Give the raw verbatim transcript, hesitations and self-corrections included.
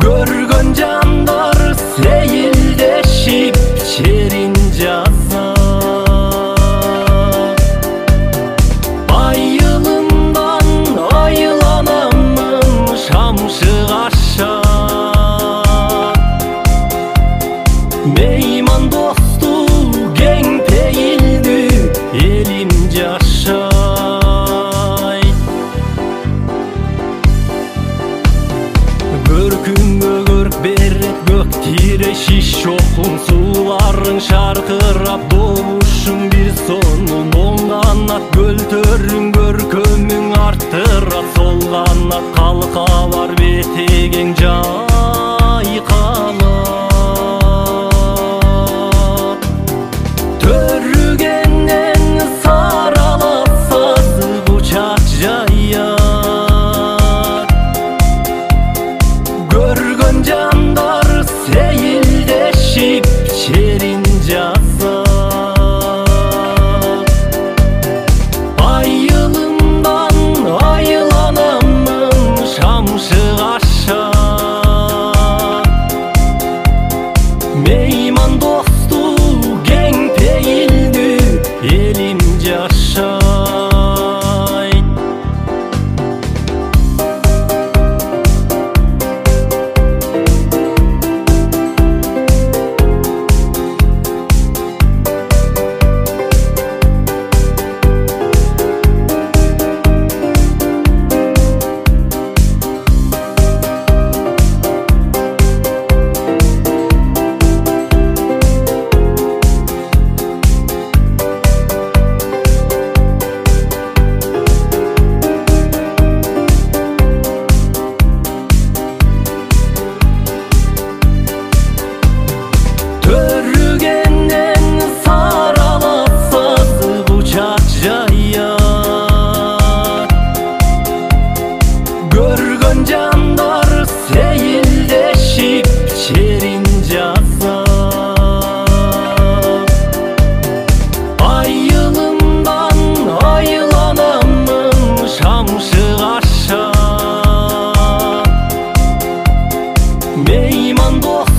Көргөн жандар сейилдешип черин жаза. Айылымдан айланамын шамшык аша. Мейман досту кең пейилдүү элим жашайт. Көркүнгө көрк берет көк тирешиш чокун сууларың шаркырап добушуң бир сонун. Оң канат көлтөрүң көркөмүң арттырат, сол канат калкалар бетегең жайкалат. Төрүгеннен саралап сазы бучак жаят. Көргөн жандар сейилдешип черин жаза. Айылымдан айланамын шамшык аша. Мейман досту кең пейилдүү элим жашайт. Төрүгеннен саралап сазы бучак жаят. Көргөн жандар сейилдешип черин жаза. Айылымдан айланамын шамшык аша. Мейман досту